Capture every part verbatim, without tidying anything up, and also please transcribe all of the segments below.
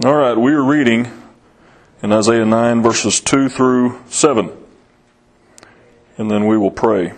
All right, we are reading in Isaiah nine, verses two through seven. And then we will pray.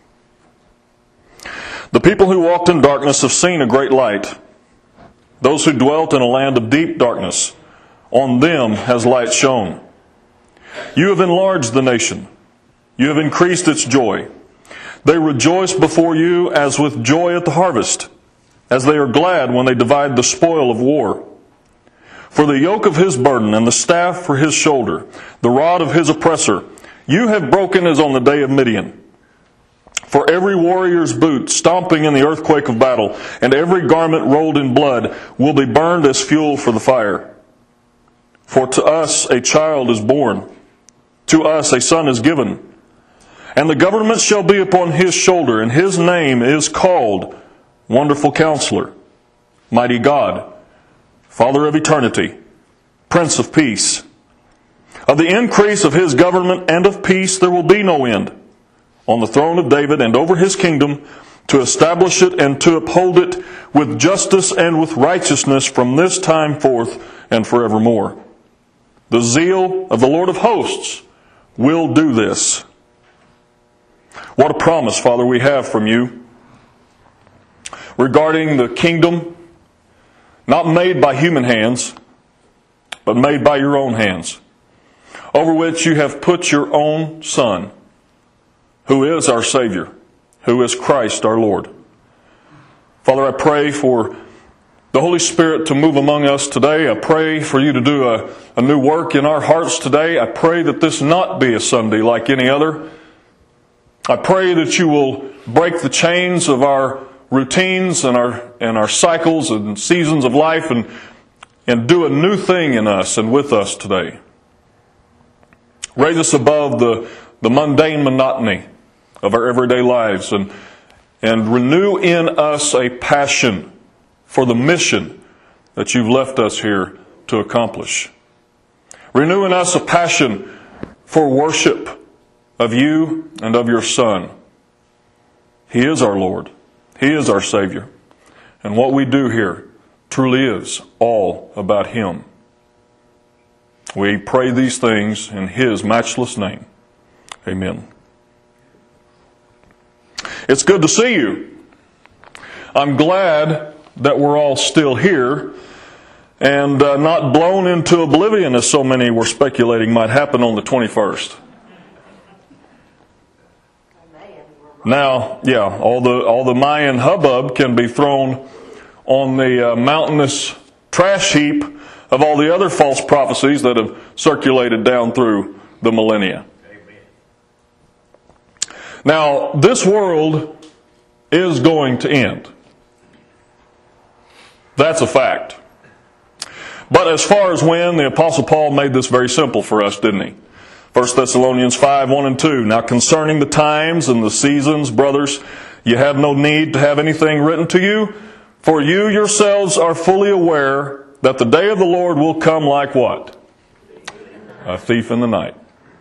The people who walked in darkness have seen a great light. Those who dwelt in a land of deep darkness, on them has light shone. You have enlarged the nation. You have increased its joy. They rejoice before you as with joy at the harvest, as they are glad when they divide the spoil of war. For the yoke of his burden and the staff for his shoulder, the rod of his oppressor, you have broken as on the day of Midian. For every warrior's boot stomping in the earthquake of battle, and every garment rolled in blood, will be burned as fuel for the fire. For to us a child is born, to us a son is given, and the government shall be upon his shoulder, and his name is called Wonderful Counselor, Mighty God, Father of eternity, Prince of peace. Of the increase of his government and of peace there will be no end, on the throne of David and over his kingdom, to establish it and to uphold it with justice and with righteousness from this time forth and forevermore. The zeal of the Lord of hosts will do this. What a promise, Father, we have from you regarding the kingdom, not made by human hands, but made by your own hands, over which you have put your own Son, who is our Savior, who is Christ our Lord. Father, I pray for the Holy Spirit to move among us today. I pray for you to do a, a new work in our hearts today. I pray that this not be a Sunday like any other. I pray that you will break the chains of our routines and our and our cycles and seasons of life and, and do a new thing in us and with us today. Raise us above the, the mundane monotony of our everyday lives and, and renew in us a passion for the mission that you've left us here to accomplish. Renew in us a passion for worship of you and of your Son. He is our Lord. He is our Savior. And what we do here truly is all about Him. We pray these things in His matchless name. Amen. It's good to see you. I'm glad that we're all still here and uh, not blown into oblivion as so many were speculating might happen on the twenty-first. Now, yeah, all the all the Mayan hubbub can be thrown on the uh, mountainous trash heap of all the other false prophecies that have circulated down through the millennia. Amen. Now, this world is going to end. That's a fact. But as far as when, the Apostle Paul made this very simple for us, didn't he? First Thessalonians five, one and two. Now concerning the times and the seasons, brothers, you have no need to have anything written to you, for you yourselves are fully aware that the day of the Lord will come like what? A thief in the night.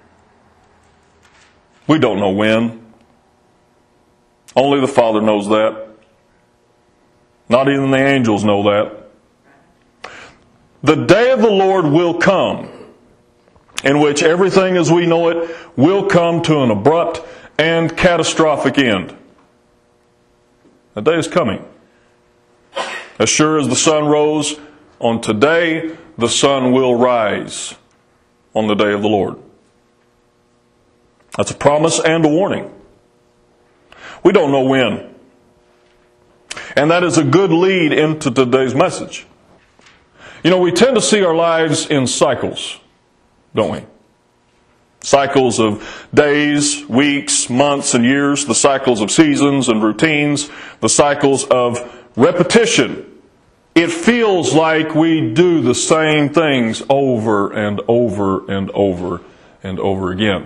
We don't know when. Only the Father knows that. Not even the angels know that. The day of the Lord will come, in which everything as we know it will come to an abrupt and catastrophic end. The day is coming. As sure as the sun rose on today, the sun will rise on the day of the Lord. That's a promise and a warning. We don't know when. And that is a good lead into today's message. You know, we tend to see our lives in cycles, don't we? Cycles of days, weeks, months, and years. The cycles of seasons and routines. The cycles of repetition. It feels like we do the same things over and over and over and over again.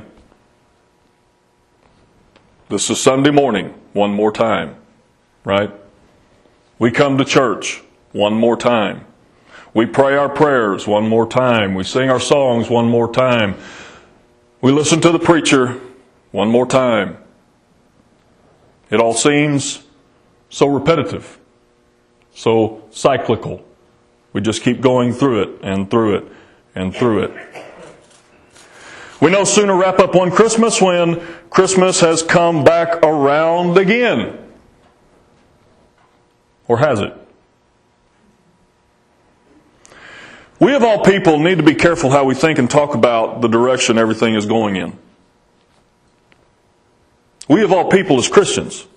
This is Sunday morning, one more time, right? We come to church one more time. We pray our prayers one more time. We sing our songs one more time. We listen to the preacher one more time. It all seems so repetitive, so cyclical. We just keep going through it and through it and through it. We no sooner wrap up one Christmas when Christmas has come back around again. Or has it? We of all people need to be careful how we think and talk about the direction everything is going in. We of all people as Christians.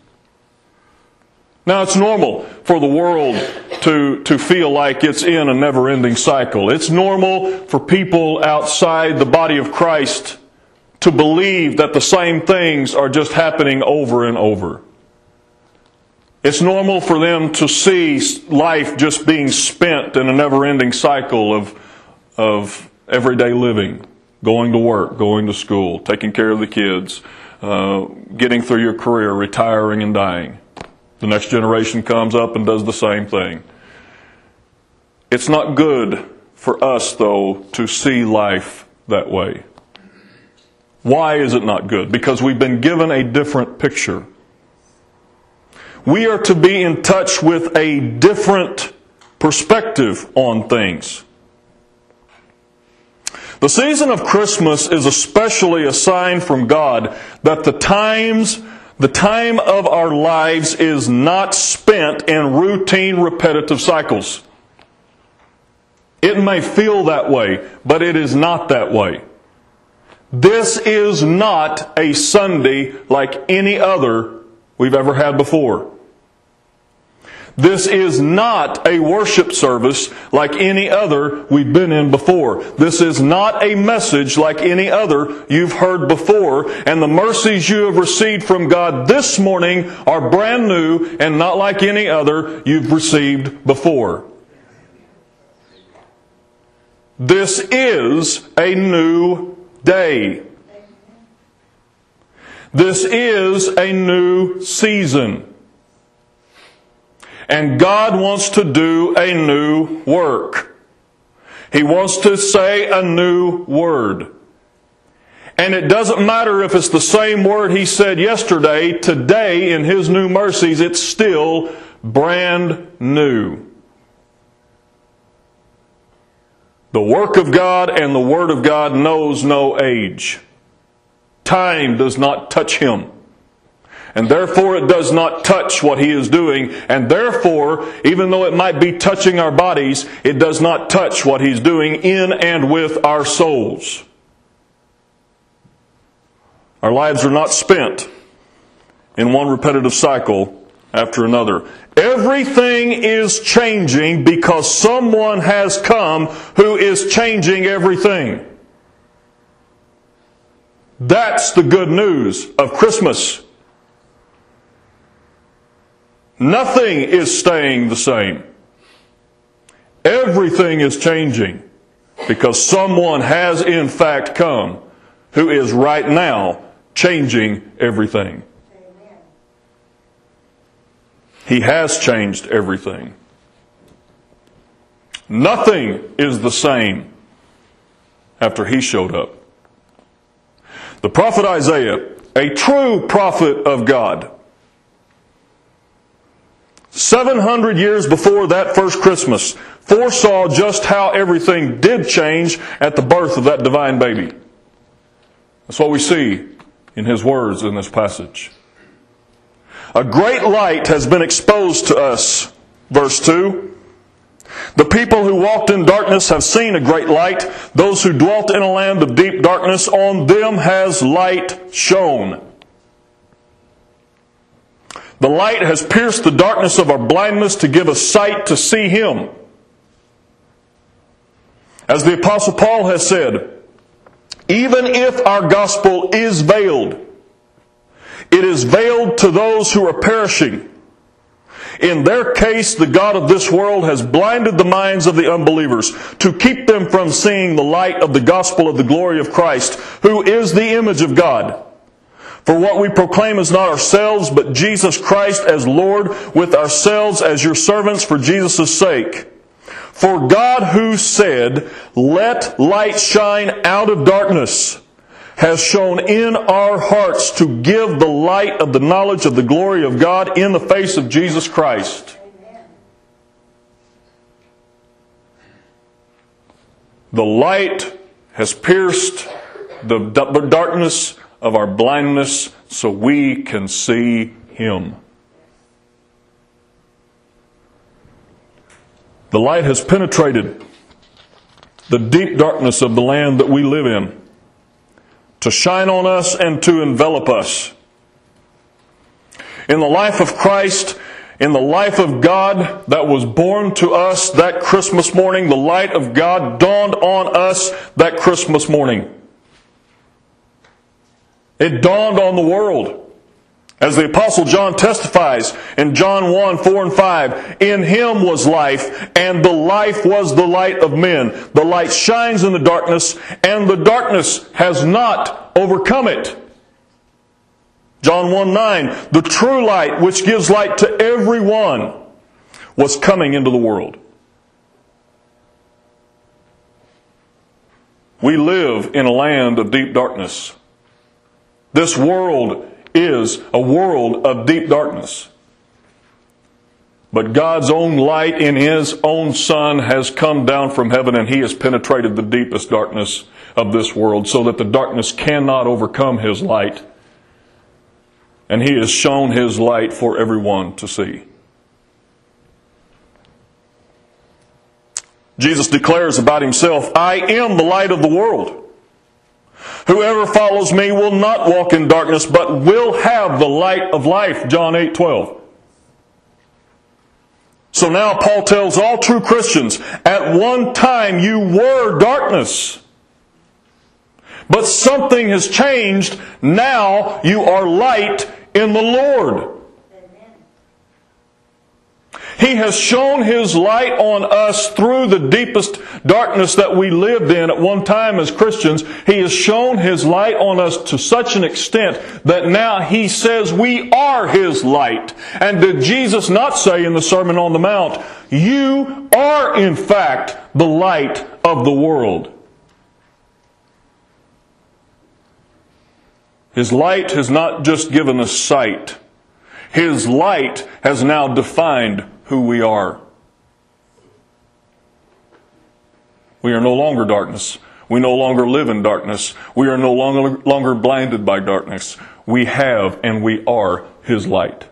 Now, it's normal for the world to, to feel like it's in a never-ending cycle. It's normal for people outside the body of Christ to believe that the same things are just happening over and over. It's normal for them to see life just being spent in a never-ending cycle of, of everyday living. Going to work, going to school, taking care of the kids, uh, getting through your career, retiring and dying. The next generation comes up and does the same thing. It's not good for us, though, to see life that way. Why is it not good? Because we've been given a different picture. We are to be in touch with a different perspective on things. The season of Christmas is especially a sign from God that the times, the time of our lives is not spent in routine, repetitive cycles. It may feel that way, but it is not that way. This is not a Sunday like any other we've ever had before. This is not a worship service like any other we've been in before. This is not a message like any other you've heard before. And the mercies you have received from God this morning are brand new and not like any other you've received before. This is a new day. This is a new season. And God wants to do a new work. He wants to say a new word. And it doesn't matter if it's the same word He said yesterday, today in His new mercies, it's still brand new. The work of God and the Word of God knows no age. Time does not touch Him. And therefore it does not touch what He is doing. And therefore, even though it might be touching our bodies, it does not touch what He's doing in and with our souls. Our lives are not spent in one repetitive cycle after another. Everything is changing because someone has come who is changing everything. That's the good news of Christmas. Nothing is staying the same. Everything is changing because someone has in fact come who is right now changing everything. Amen. He has changed everything. Nothing is the same after He showed up. The prophet Isaiah, a true prophet of God, seven hundred years before that first Christmas, foresaw just how everything did change at the birth of that divine baby. That's what we see in his words in this passage. A great light has been exposed to us, verse two. The people who walked in darkness have seen a great light. Those who dwelt in a land of deep darkness, on them has light shone. The light has pierced the darkness of our blindness to give us sight to see Him. As the Apostle Paul has said, even if our gospel is veiled, it is veiled to those who are perishing. In their case, the God of this world has blinded the minds of the unbelievers to keep them from seeing the light of the gospel of the glory of Christ, who is the image of God. For what we proclaim is not ourselves, but Jesus Christ as Lord, with ourselves as your servants for Jesus' sake. For God, who said, "Let light shine out of darkness," has shone in our hearts to give the light of the knowledge of the glory of God in the face of Jesus Christ. Amen. The light has pierced the darkness of our blindness so we can see Him. The light has penetrated the deep darkness of the land that we live in to shine on us and to envelop us. In the life of Christ, in the life of God that was born to us that Christmas morning, the light of God dawned on us that Christmas morning. It dawned on the world. As the Apostle John testifies in John one, four and five, in Him was life, and the life was the light of men. The light shines in the darkness, and the darkness has not overcome it. John one nine, the true light which gives light to everyone was coming into the world. We live in a land of deep darkness. This world is a world of deep darkness. But God's own light in His own Son has come down from heaven, and He has penetrated the deepest darkness of this world so that the darkness cannot overcome His light. And He has shown His light for everyone to see. Jesus declares about Himself, I am the light of the world. Whoever follows me will not walk in darkness, but will have the light of life. John eight twelve. So now Paul tells all true Christians, at one time you were darkness. But something has changed. Now you are light in the Lord. He has shown His light on us through the deepest darkness that we lived in at one time as Christians. He has shown His light on us to such an extent that now He says we are His light. And did Jesus not say in the Sermon on the Mount, you are in fact the light of the world? His light has not just given us sight. His light has now defined who we are. We are no longer darkness. We no longer live in darkness. We are no longer, longer blinded by darkness. We have and we are His light.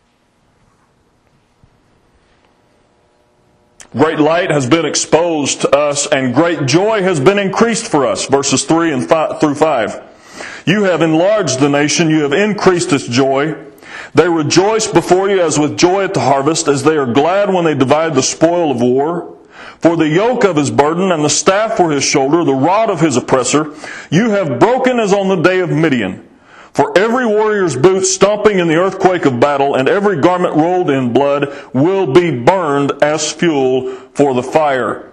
Great light has been exposed to us, and great joy has been increased for us. Verses three and five, through five. You have enlarged the nation. You have increased its joy. They rejoice before you as with joy at the harvest, as they are glad when they divide the spoil of war. For the yoke of his burden and the staff for his shoulder, the rod of his oppressor, you have broken as on the day of Midian. For every warrior's boot stomping in the earthquake of battle, and every garment rolled in blood, will be burned as fuel for the fire.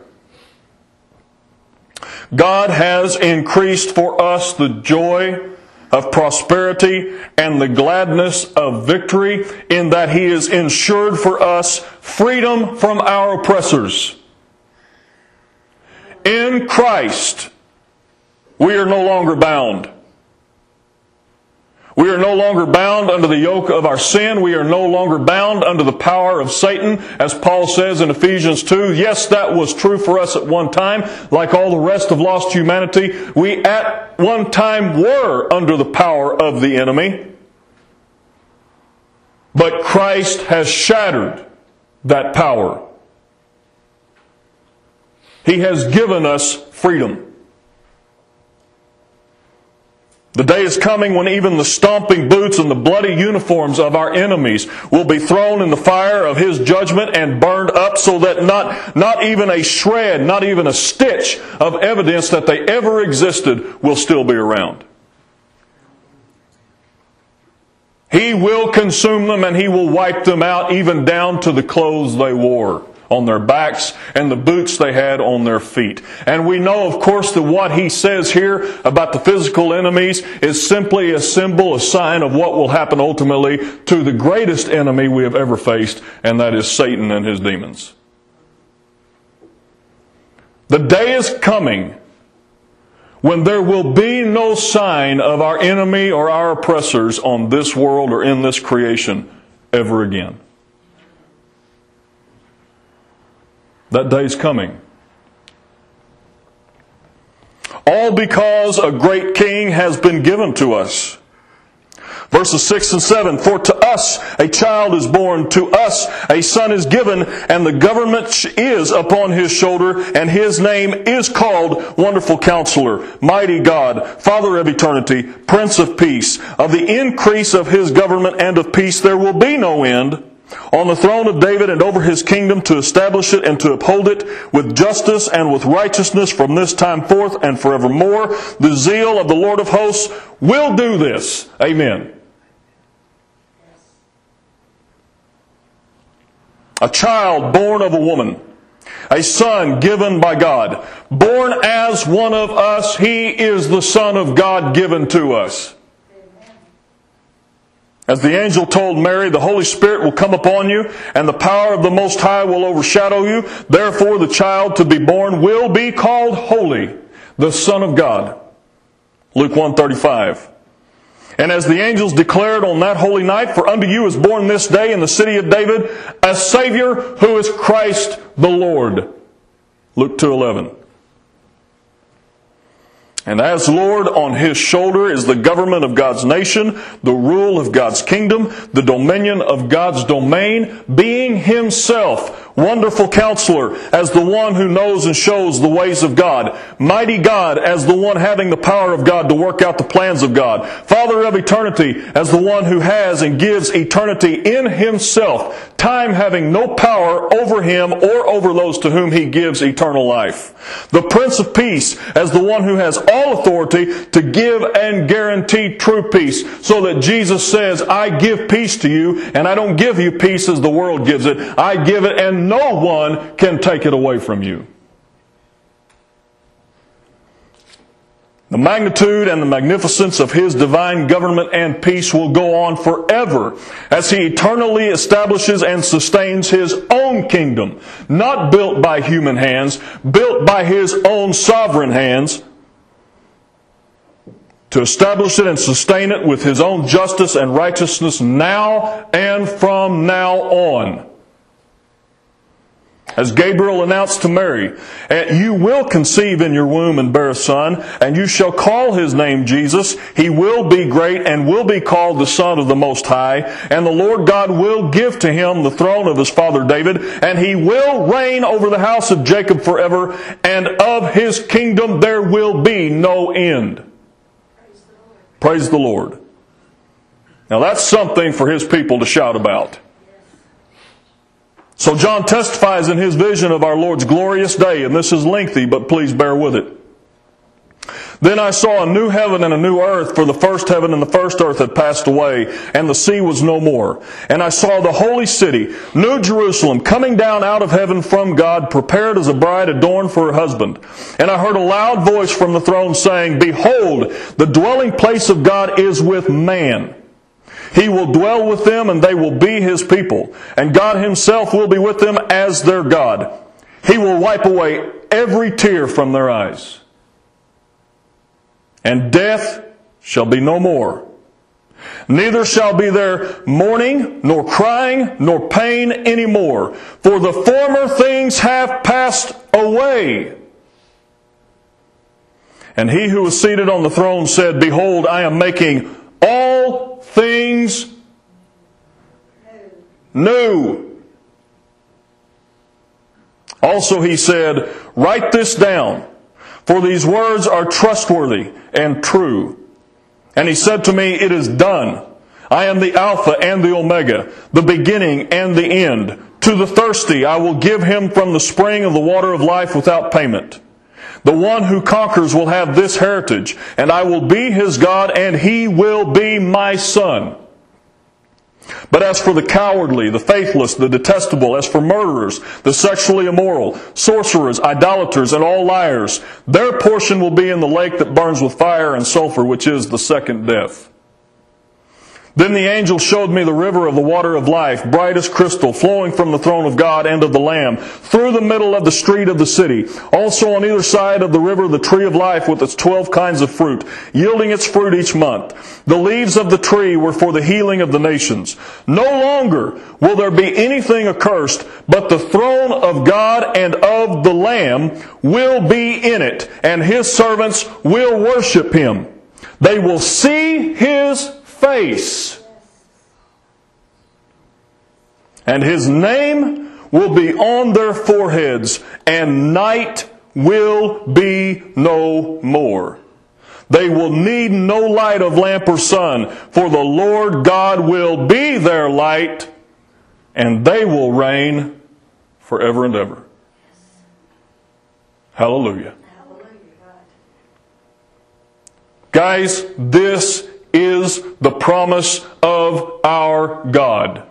God has increased for us the joy of prosperity and the gladness of victory, in that He has ensured for us freedom from our oppressors. In Christ, we are no longer bound. We are no longer bound under the yoke of our sin. We are no longer bound under the power of Satan, as Paul says in Ephesians two. Yes, that was true for us at one time. Like all the rest of lost humanity, we at one time were under the power of the enemy. But Christ has shattered that power. He has given us freedom. The day is coming when even the stomping boots and the bloody uniforms of our enemies will be thrown in the fire of His judgment and burned up, so that not, not even a shred, not even a stitch of evidence that they ever existed will still be around. He will consume them, and He will wipe them out, even down to the clothes they wore on their backs and the boots they had on their feet. And we know, of course, that what he says here about the physical enemies is simply a symbol, a sign of what will happen ultimately to the greatest enemy we have ever faced, and that is Satan and his demons. The day is coming when there will be no sign of our enemy or our oppressors on this world or in this creation ever again. That day is coming. all because a great king has been given to us. Verses six and seven, for to us a child is born, to us a son is given, and the government is upon his shoulder, and his name is called Wonderful Counselor, Mighty God, Father of Eternity, Prince of Peace. Of the increase of his government and of peace there will be no end, on the throne of David and over his kingdom, to establish it and to uphold it with justice and with righteousness from this time forth and forevermore. The zeal of the Lord of hosts will do this. Amen. A child born of a woman, a son given by God, born as one of us, he is the Son of God given to us. As the angel told Mary, the Holy Spirit will come upon you, and the power of the Most High will overshadow you. Therefore the child to be born will be called Holy, the Son of God. Luke one thirty-five. And as the angels declared on that holy night, for unto you is born this day in the city of David a Savior who is Christ the Lord. Luke two eleven. And as Lord, on his shoulder is the government of God's nation, the rule of God's kingdom, the dominion of God's domain, being himself Wonderful Counselor, as the one who knows and shows the ways of God. Mighty God, as the one having the power of God to work out the plans of God. Father of Eternity, as the one who has and gives eternity in himself, time having no power over him or over those to whom he gives eternal life. The Prince of Peace, as the one who has all authority to give and guarantee true peace, so that Jesus says, I give peace to you, and I don't give you peace as the world gives it. I give it, and no one can take it away from you. The magnitude and the magnificence of his divine government and peace will go on forever as he eternally establishes and sustains his own kingdom, not built by human hands, built by his own sovereign hands, to establish it and sustain it with his own justice and righteousness now and from now on. As Gabriel announced to Mary, you will conceive in your womb and bear a son, and you shall call his name Jesus. He will be great and will be called the Son of the Most High. And the Lord God will give to him the throne of his father David, and he will reign over the house of Jacob forever, and of his kingdom there will be no end. Praise the Lord. Now that's something for his people to shout about. So John testifies in his vision of our Lord's glorious day, and this is lengthy, but please bear with it. Then I saw a new heaven and a new earth, for the first heaven and the first earth had passed away, and the sea was no more. And I saw the holy city, New Jerusalem, coming down out of heaven from God, prepared as a bride adorned for her husband. And I heard a loud voice from the throne saying, Behold, the dwelling place of God is with man. He will dwell with them, and they will be his people. And God himself will be with them as their God. He will wipe away every tear from their eyes. And death shall be no more. Neither shall be there mourning, nor crying, nor pain any more. For the former things have passed away. And he who was seated on the throne said, Behold, I am making all things new. Also he said, Write this down, for these words are trustworthy and true. And he said to me, It is done. I am the Alpha and the Omega, the beginning and the end. To the thirsty I will give him from the spring of the water of life without payment. The one who conquers will have this heritage, and I will be his God, and he will be my son. But as for the cowardly, the faithless, the detestable, as for murderers, the sexually immoral, sorcerers, idolaters, and all liars, their portion will be in the lake that burns with fire and sulfur, which is the second death. Then the angel showed me the river of the water of life, bright as crystal, flowing from the throne of God and of the Lamb, through the middle of the street of the city. Also on either side of the river the tree of life with its twelve kinds of fruit, yielding its fruit each month. The leaves of the tree were for the healing of the nations. No longer will there be anything accursed, but the throne of God and of the Lamb will be in it, and His servants will worship Him. They will see His face, and His name will be on their foreheads, and night will be no more. They will need no light of lamp or sun, for the Lord God will be their light, and they will reign forever and ever. Hallelujah. Guys, this is the promise of our God.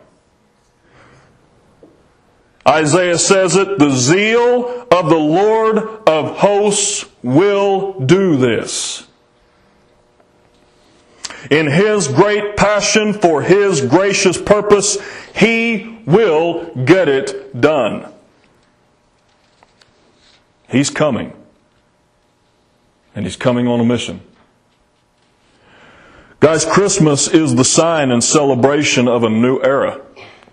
Isaiah says it, the zeal of the Lord of hosts will do this. In His great passion for His gracious purpose, He will get it done. He's coming. And He's coming on a mission. Guys, Christmas is the sign and celebration of a new era.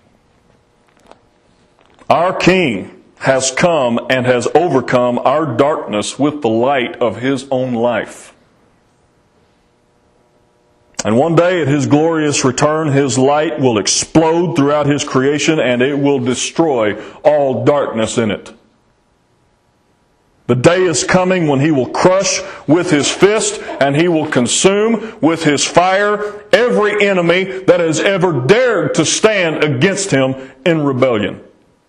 Our King has come and has overcome our darkness with the light of His own life. And one day at His glorious return, His light will explode throughout His creation and it will destroy all darkness in it. The day is coming when He will crush with His fist and He will consume with His fire every enemy that has ever dared to stand against Him in rebellion.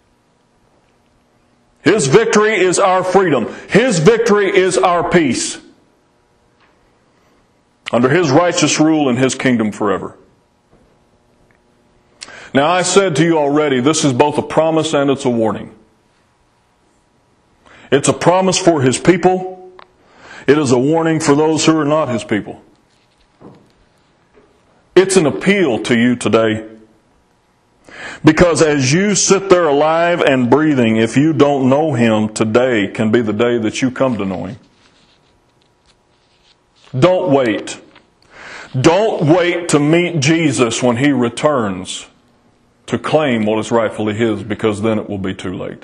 His victory is our freedom. His victory is our peace. Under His righteous rule in His kingdom forever. Now I said to you already, this is both a promise and it's a warning. It's a promise for His people. It is a warning for those who are not His people. It's an appeal to you today. Because as you sit there alive and breathing, if you don't know Him, today can be the day that you come to know Him. Don't wait. Don't wait to meet Jesus when He returns to claim what is rightfully His, because then it will be too late.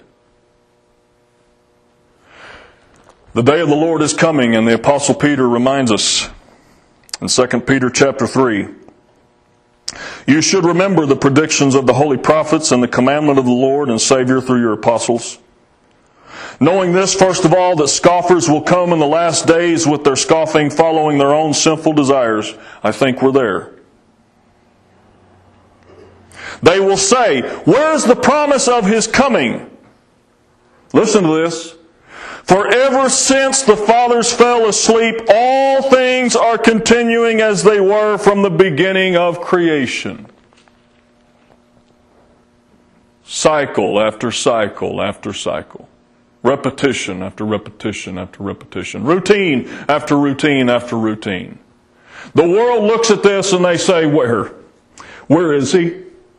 The day of the Lord is coming, and the Apostle Peter reminds us in Second Peter chapter three. You should remember the predictions of the holy prophets and the commandment of the Lord and Savior through your apostles. Knowing this, first of all, that scoffers will come in the last days with their scoffing, following their own sinful desires. I think we're there. They will say, where is the promise of His coming? Listen to this. For ever since the fathers fell asleep, all things are continuing as they were from the beginning of creation. Cycle after cycle after cycle. Repetition after repetition after repetition. Routine after routine after routine. The world looks at this and they say, where? Where is He?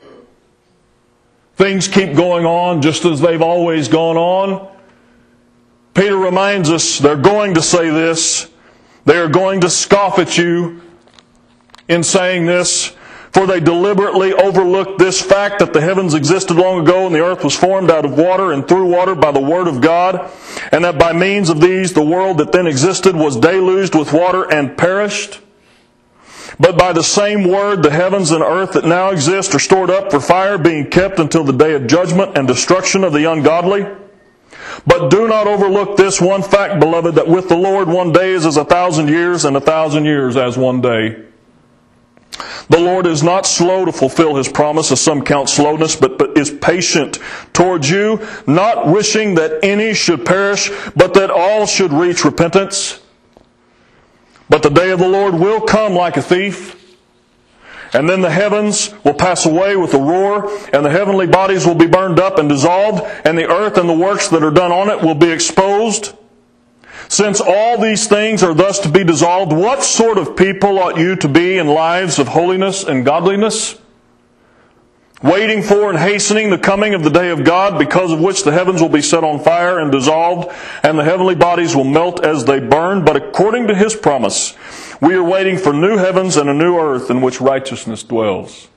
Things keep going on just as they've always gone on. Peter reminds us they're going to say this. They are going to scoff at you in saying this. For they deliberately overlooked this fact that the heavens existed long ago and the earth was formed out of water and through water by the word of God, and that by means of these the world that then existed was deluged with water and perished. But by the same word the heavens and earth that now exist are stored up for fire, being kept until the day of judgment and destruction of the ungodly. But do not overlook this one fact, beloved, that with the Lord one day is as a thousand years, and a thousand years as one day. The Lord is not slow to fulfill His promise, as some count slowness, but, but is patient towards you, not wishing that any should perish, but that all should reach repentance. But the day of the Lord will come like a thief. And then the heavens will pass away with a roar, and the heavenly bodies will be burned up and dissolved, and the earth and the works that are done on it will be exposed. Since all these things are thus to be dissolved, what sort of people ought you to be in lives of holiness and godliness? Waiting for and hastening the coming of the day of God, because of which the heavens will be set on fire and dissolved, and the heavenly bodies will melt as they burn. But according to His promise, we are waiting for new heavens and a new earth in which righteousness dwells.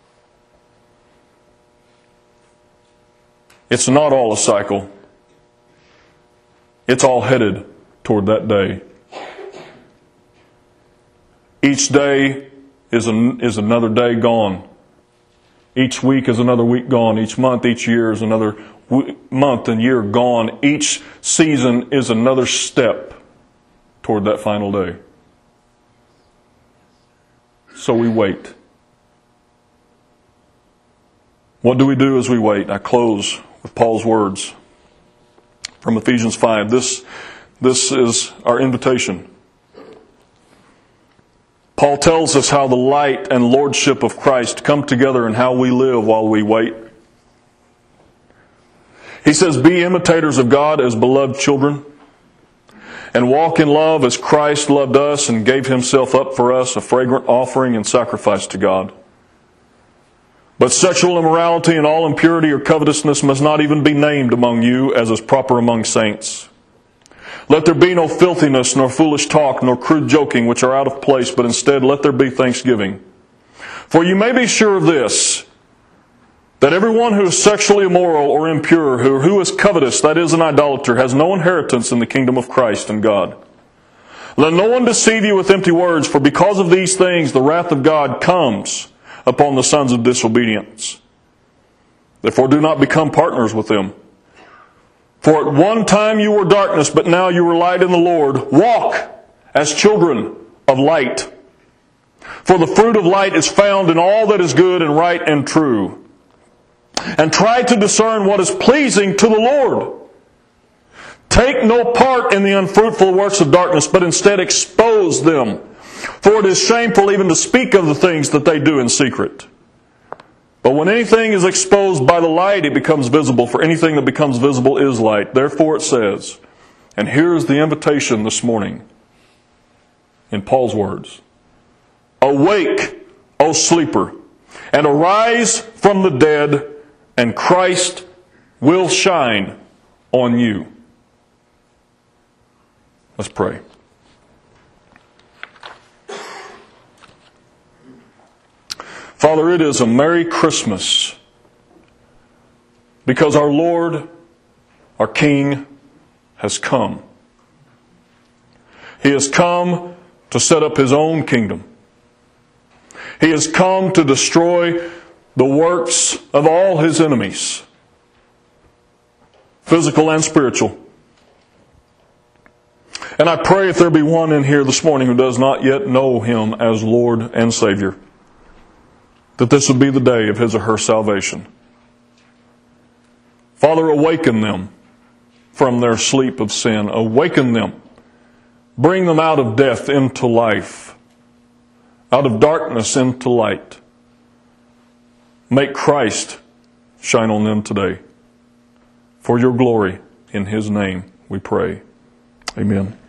It's not all a cycle. It's all headed toward that day. Each day is, an, is another day gone. Each week is another week gone. Each month, each year is another w- month and year gone. Each season is another step toward that final day. So we wait. What do we do as we wait? I close with Paul's words from Ephesians five. This, this is our invitation. Paul tells us how the light and lordship of Christ come together and how we live while we wait. He says, be imitators of God as beloved children, and walk in love as Christ loved us and gave Himself up for us, a fragrant offering and sacrifice to God. But sexual immorality and all impurity or covetousness must not even be named among you, as is proper among saints. Let there be no filthiness, nor foolish talk, nor crude joking, which are out of place, but instead let there be thanksgiving. For you may be sure of this, that everyone who is sexually immoral or impure, who, who is covetous, that is an idolater, has no inheritance in the kingdom of Christ and God. Let no one deceive you with empty words, for because of these things the wrath of God comes upon the sons of disobedience. Therefore do not become partners with them. For at one time you were darkness, but now you are light in the Lord. Walk as children of light. For the fruit of light is found in all that is good and right and true. And try to discern what is pleasing to the Lord. Take no part in the unfruitful works of darkness, but instead expose them. For it is shameful even to speak of the things that they do in secret. But when anything is exposed by the light, it becomes visible, for anything that becomes visible is light. Therefore it says, and here is the invitation this morning, in Paul's words, awake, O sleeper, and arise from the dead, and Christ will shine on you. Let's pray. Father, it is a Merry Christmas because our Lord, our King, has come. He has come to set up His own kingdom. He has come to destroy the works of all His enemies, physical and spiritual. And I pray if there be one in here this morning who does not yet know Him as Lord and Savior, that this would be the day of his or her salvation. Father, awaken them from their sleep of sin. Awaken them. Bring them out of death into life, out of darkness into light. Make Christ shine on them today. For your glory, in His name we pray. Amen.